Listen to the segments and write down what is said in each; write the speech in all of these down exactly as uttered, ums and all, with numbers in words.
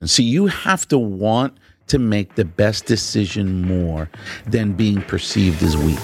And see, you have to want to make the best decision more than being perceived as weak.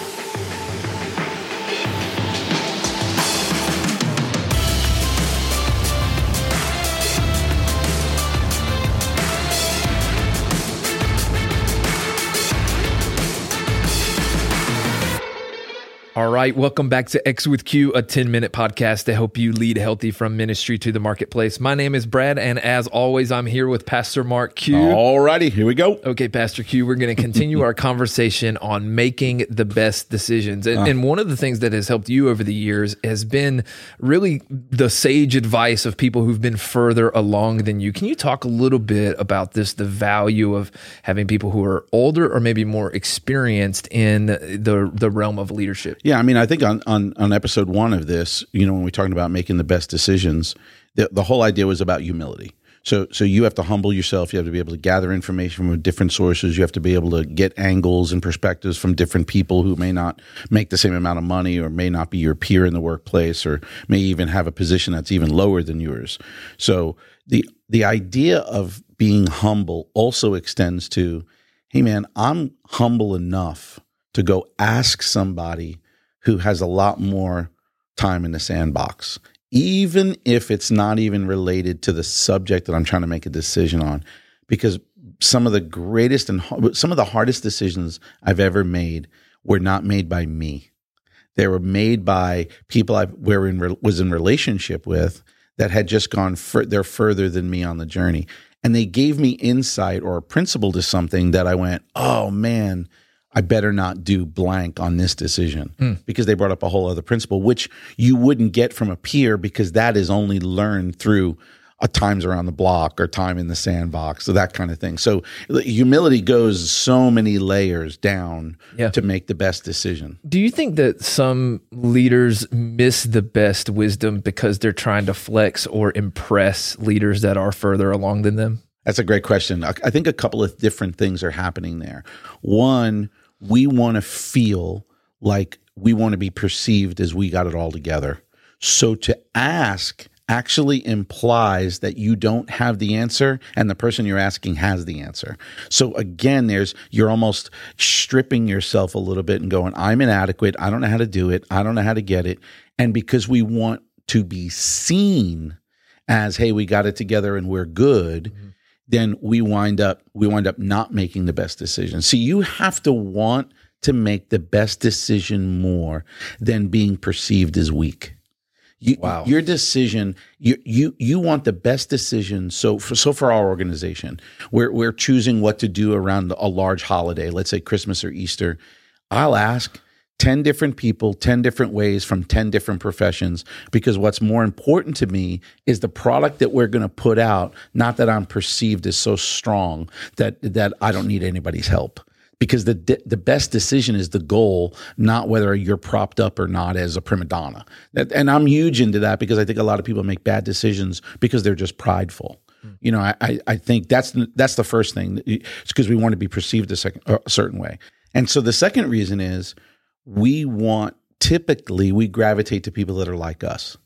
All right, welcome back to X with Q, a ten-minute podcast to help you lead healthy from ministry to the marketplace. My name is Brad, and as always, I'm here with Pastor Mark Q. All righty, here we go. Okay, Pastor Q, we're going to continue our conversation on making the best decisions. And, uh. and one of the things that has helped you over the years has been really the sage advice of people who've been further along than you. Can you talk a little bit about this, the value of having people who are older or maybe more experienced in the, the realm of leadership? Yeah, I mean, I think on, on, on episode one of this, you know, when we're talking about making the best decisions, the, the whole idea was about humility. So so you have to humble yourself. You have to be able to gather information from different sources. You have to be able to get angles and perspectives from different people who may not make the same amount of money or may not be your peer in the workplace or may even have a position that's even lower than yours. So the the idea of being humble also extends to, hey, man, I'm humble enough to go ask somebody who has a lot more time in the sandbox, even if it's not even related to the subject that I'm trying to make a decision on. Because some of the greatest and some of the hardest decisions I've ever made were not made by me. They were made by people I were in, was in relationship with that had just gone fur, they're further than me on the journey. And they gave me insight or a principle to something that I went, oh man, I better not do blank on this decision mm. because they brought up a whole other principle, which you wouldn't get from a peer because that is only learned through a times around the block or time in the sandbox, so that kind of thing. So humility goes so many layers down yeah. to make the best decision. Do you think that some leaders miss the best wisdom because they're trying to flex or impress leaders that are further along than them? That's a great question. I think a couple of different things are happening there. One, we want to feel like we want to be perceived as we got it all together. So to ask actually implies that you don't have the answer and the person you're asking has the answer. So again, there's you're almost stripping yourself a little bit and going, I'm inadequate. I don't know how to do it. I don't know how to get it. And because we want to be seen as, hey, we got it together and we're good, mm-hmm. then we wind up we wind up not making the best decision. See, you have to want to make the best decision more than being perceived as weak. You, wow. Your decision, you you you want the best decision. So for, so for our organization, we're we're choosing what to do around a large holiday, let's say Christmas or Easter. I'll ask ten different people, ten different ways from ten different professions, because what's more important to me is the product that we're going to put out, not that I'm perceived as so strong that that I don't need anybody's help. Because the the best decision is the goal, not whether you're propped up or not as a prima donna. That, and I'm huge into that because I think a lot of people make bad decisions because they're just prideful. Mm. You know, I I think that's the, that's the first thing. It's because we want to be perceived a, second, a certain way. And so the second reason is we want, typically we gravitate to people that are like us.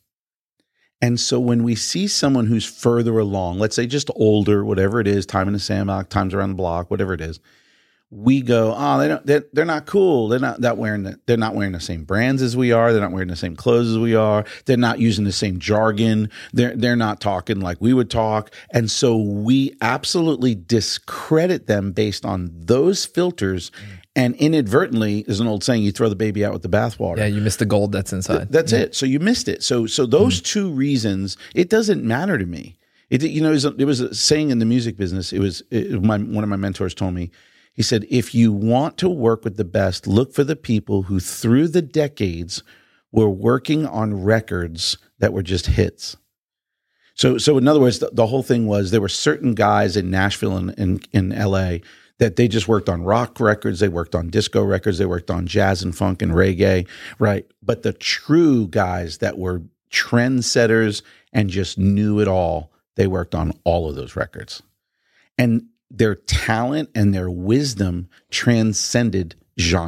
And so when we see someone who's further along, let's say just older, whatever it is, time in the sandbox, times around the block, whatever it is, we go, oh, they don't, they're, they're not cool. They're not that wearing the, they're not wearing the same brands as we are. They're not wearing the same clothes as we are. They're not using the same jargon. They're they're not talking like we would talk. And so we absolutely discredit them based on those filters. Mm. And inadvertently, there's an old saying, you throw the baby out with the bathwater. Yeah, you missed the gold that's inside. Th- that's yeah. it. So you missed it. So so those mm. two reasons, it doesn't matter to me. It you know, it was a, it was a saying in the music business. It was it, my one of my mentors told me. He said, if you want to work with the best, look for the people who through the decades were working on records that were just hits. So so in other words, the, the whole thing was there were certain guys in Nashville and in, in L A that they just worked on rock records, they worked on disco records, they worked on jazz and funk and reggae, right? But the true guys that were trendsetters and just knew it all, they worked on all of those records. And their talent and their wisdom transcended genre.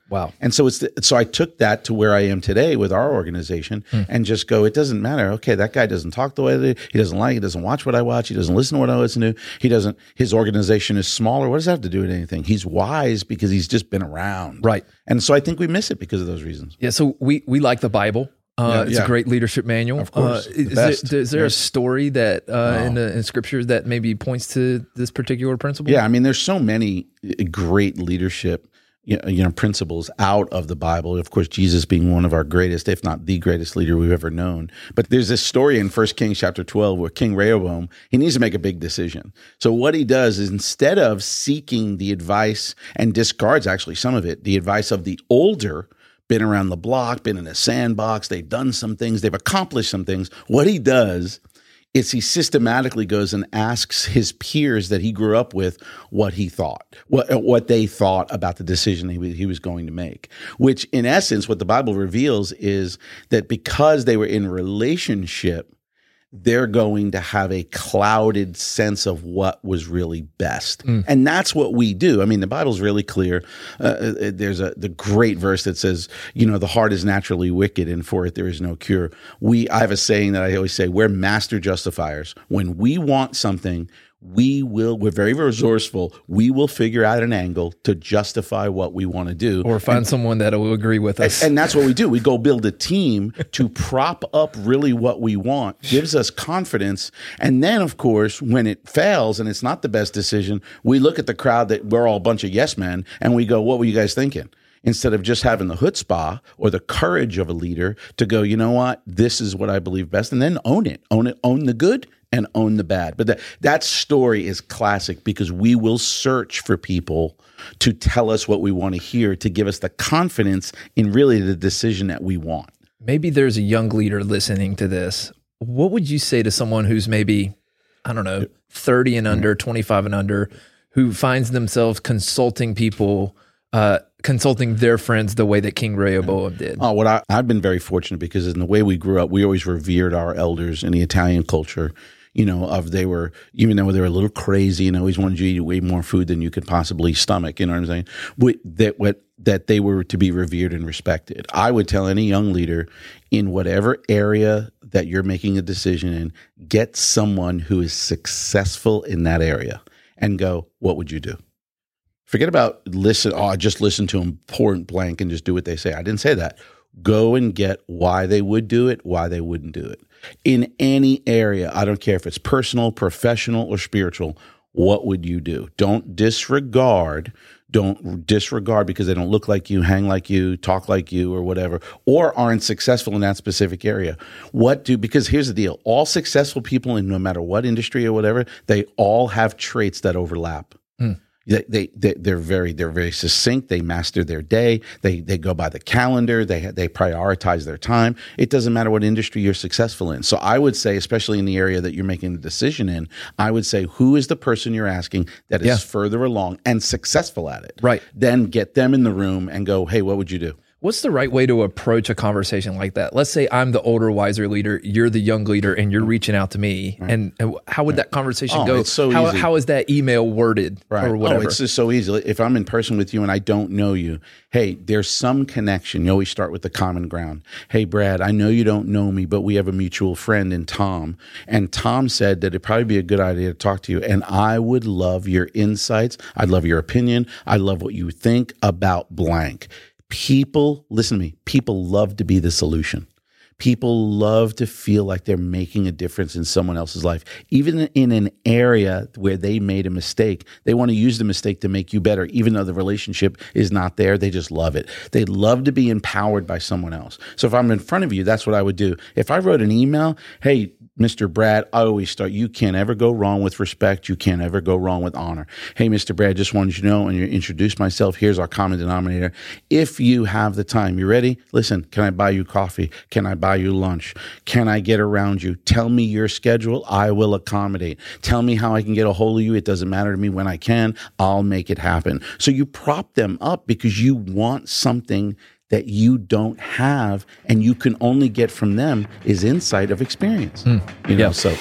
Wow. And so it's the, so I took that to where I am today with our organization hmm. and just go, it doesn't matter. Okay, that guy doesn't talk the way they do. He doesn't like, he doesn't watch what I watch. He doesn't listen to what I listen to. He doesn't, his organization is smaller. What does that have to do with anything? He's wise because he's just been around. Right. And so I think we miss it because of those reasons. Yeah. So we, we like the Bible. Uh, yeah, it's yeah. a great leadership manual. Of course. Uh, the is, best. there, is there yes. a story that uh, oh. in the in scriptures that maybe points to this particular principle? Yeah. I mean, there's so many great leadership you know, principles out of the Bible. Of course, Jesus being one of our greatest, if not the greatest leader we've ever known. But there's this story in First Kings chapter twelve where King Rehoboam, he needs to make a big decision. So what he does is instead of seeking the advice and discards actually some of it, the advice of the older, been around the block, been in a sandbox, they've done some things, they've accomplished some things. What he does is he systematically goes and asks his peers that he grew up with what he thought, what what they thought about the decision he, he was going to make, which in essence, what the Bible reveals is that because they were in relationship, they're going to have a clouded sense of what was really best. Mm. And that's what we do. I mean, the Bible's really clear. Uh, there's a the great verse that says, you know, the heart is naturally wicked and for it there is no cure. We, I have a saying that I always say, we're master justifiers. When we want something, we will, we're very resourceful. We will figure out an angle to justify what we want to do. Or find and, someone that will agree with us. And, and that's what we do. We go build a team to prop up really what we want, gives us confidence. And then, of course, when it fails and it's not the best decision, we look at the crowd that we're all a bunch of yes men and we go, what were you guys thinking? Instead of just having the chutzpah or the courage of a leader to go, you know what, this is what I believe best, and then own it, own it, own the good and own the bad. But that, that story is classic because we will search for people to tell us what we want to hear, to give us the confidence in really the decision that we want. Maybe there's a young leader listening to this. What would you say to someone who's maybe, I don't know, thirty and under, twenty-five and under, who finds themselves consulting people, uh, consulting their friends the way that King Rehoboam did? Oh, what I, I've been very fortunate because in the way we grew up, we always revered our elders in the Italian culture. You know, of they were, even though they were a little crazy and always wanted you to eat way more food than you could possibly stomach, you know what I'm saying? What, that what that they were to be revered and respected. I would tell any young leader in whatever area that you're making a decision in, get someone who is successful in that area and go, what would you do? Forget about listen, oh, I just listen to them point blank and just do what they say. I didn't say that. Go and get why they would do it, why they wouldn't do it. In any area, I don't care if it's personal, professional, or spiritual, what would you do? Don't disregard, don't disregard because they don't look like you, hang like you, talk like you, or whatever, or aren't successful in that specific area. What do, because here's the deal, all successful people in no matter what industry or whatever, they all have traits that overlap. Hmm. They, they, they, they're very, they're very succinct. They master their day. They, they go by the calendar. They, they prioritize their time. It doesn't matter what industry you're successful in. So I would say, especially in the area that you're making the decision in, I would say, who is the person you're asking that is yeah. further along and successful at it? Right. Then get them in the room and go, hey, what would you do? What's the right way to approach a conversation like that? Let's say I'm the older, wiser leader, you're the young leader, and you're reaching out to me. Right. And, and how would right. that conversation oh, go? It's so how, easy. how is that email worded right. or whatever? Oh, it's just so easy. If I'm in person with you and I don't know you, hey, there's some connection. You always start with the common ground. Hey, Brad, I know you don't know me, but we have a mutual friend in Tom. And Tom said that it'd probably be a good idea to talk to you. And I would love your insights. I'd love your opinion. I love what you think about blank. People, listen to me, people love to be the solution. People love to feel like they're making a difference in someone else's life. Even in an area where they made a mistake, they want to use the mistake to make you better, even though the relationship is not there. They just love it. They love to be empowered by someone else. So if I'm in front of you, that's what I would do. If I wrote an email, hey, Mister Brad, I always start, you can't ever go wrong with respect. You can't ever go wrong with honor. Hey, Mister Brad, just wanted you to know and you introduce myself. Here's our common denominator. If you have the time, you ready? Listen, can I buy you coffee? Can I buy you lunch? Can I get around you? Tell me your schedule. I will accommodate. Tell me how I can get a hold of you. It doesn't matter to me when I can. I'll make it happen. So you prop them up because you want something that you don't have and you can only get from them is insight of experience. Mm. You know, yeah. so.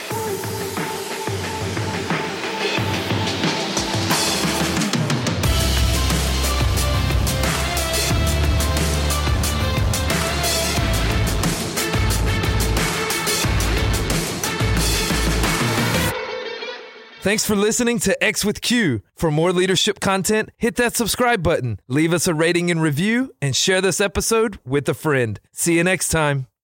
Thanks for listening to X with Q. For more leadership content, hit that subscribe button, leave us a rating and review, and share this episode with a friend. See you next time.